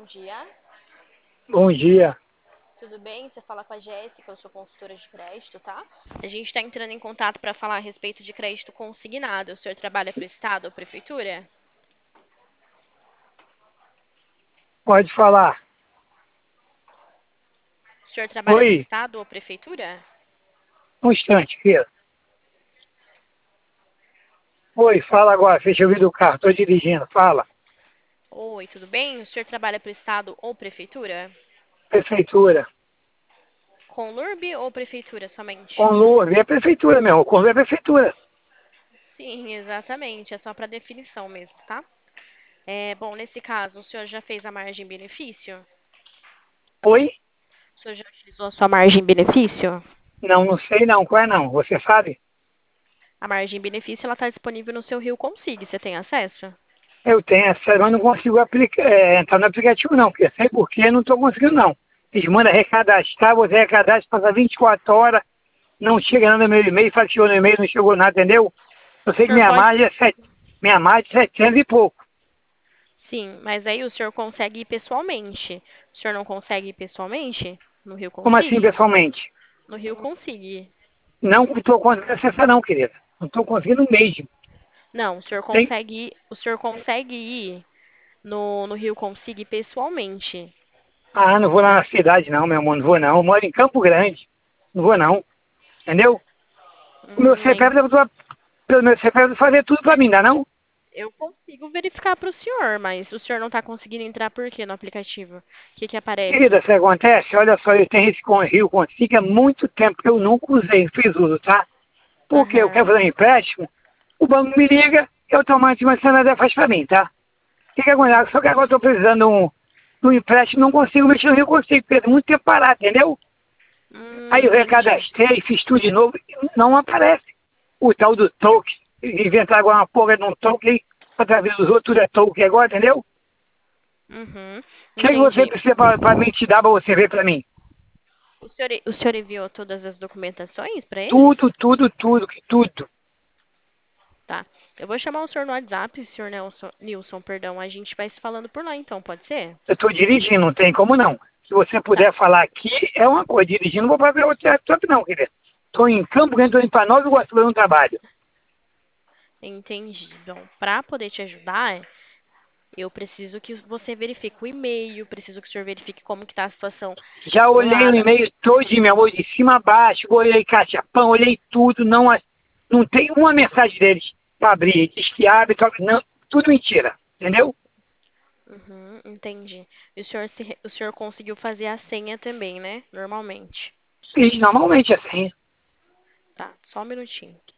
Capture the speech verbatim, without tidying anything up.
dia. Bom dia. Tudo bem? Você fala com a Jéssica, eu sou consultora de crédito, tá? A gente está entrando em contato para falar a respeito de crédito consignado. O senhor trabalha para o Estado ou Prefeitura? Pode falar. O senhor trabalha para o Oi, Estado ou Prefeitura? um instante, filha. Oi, fala agora. Fecha o vidro do carro. Estou dirigindo. Fala. Oi, tudo bem? O senhor trabalha para o Estado ou Prefeitura? Prefeitura. Com L U R B ou Prefeitura somente? Com lua. É prefeitura mesmo. Com lua é prefeitura. Sim, exatamente. É só para definição mesmo, tá? É, bom, nesse caso, o senhor já fez a margem-benefício? Oi? O senhor já utilizou a sua margem-benefício? Não, não sei não. Qual é não? Você sabe? A margem-benefício ela está disponível no seu Rio Consig. Você tem acesso? Eu tenho essa, mas não consigo aplicar, é, entrar no aplicativo não. Porque sei por que não estou conseguindo não. Eles mandam recadastrar, você recadastra, passa vinte e quatro horas, não chega nada no meu e-mail, fala que chegou no e-mail, não chegou nada, entendeu? Eu O sei que senhor minha pode. margem é, sete, minha margem é setecentos e pouco. Sim, mas aí o senhor consegue ir pessoalmente. O senhor não consegue ir pessoalmente? No Rio Como assim, Consig? pessoalmente? No Rio Consig. Não estou conseguindo acessar não, querida. Não estou conseguindo mesmo. Não, o senhor Tem... consegue, ir- o senhor consegue ir no, no Rio Consig pessoalmente. Ah, não vou lá na cidade não, meu amor, não vou não. Eu moro em Campo Grande. Não vou não. Entendeu? O meu Hum, en- C P F, eu tô- pelo meu C P F, fazer tudo pra mim, dá não? eu consigo verificar para o senhor, mas o senhor não está conseguindo entrar por quê no aplicativo? O que que aparece? Querida, se acontece, olha só, eu tenho esse com Rio Consigo há muito tempo que eu nunca usei, fiz uso, tá? Porque eu quero Aham. fazer um empréstimo, o banco me liga e automaticamente a Santander faz pra mim, tá? O que que acontece? Só que agora eu estou precisando de um, de um empréstimo, não consigo mexer no Rio Consigo, porque é muito tempo parado, entendeu? Hum, Aí eu entendi. recadastrei, fiz tudo de novo, e não aparece. O tal do token, inventar agora uma porra de um token, através dos outros, tudo é token agora, entendeu? O Uhum, que, que você entendi. precisa para mim te dar para você ver para mim? O senhor, o senhor enviou todas as documentações para eles? Tudo, tudo, tudo, tudo. Tá. Eu vou chamar o senhor no WhatsApp, senhor Nelson, Nilson, perdão. A gente vai se falando por lá, então, pode ser? Eu estou dirigindo, não tem como não. Se você Tá. puder falar aqui, é uma coisa. Dirigindo, não vou fazer outro laptop não, querido. Estou em Campo Grande, estou indo para Nova Iguaçu, eu não trabalho. Entendi. Bom, para poder te ajudar, eu preciso que você verifique o e-mail, preciso que o senhor verifique como que tá a situação Já olhei lá o da... e-mail todo, meu amor, de cima a baixo, olhei caixa pão, olhei tudo, não, a- não tem uma mensagem deles para abrir. Diz que abre, só que não, tudo mentira, entendeu? Uhum, entendi. E o senhor, se re- o senhor conseguiu fazer a senha também, né? Normalmente. E normalmente é assim. Tá, só um minutinho.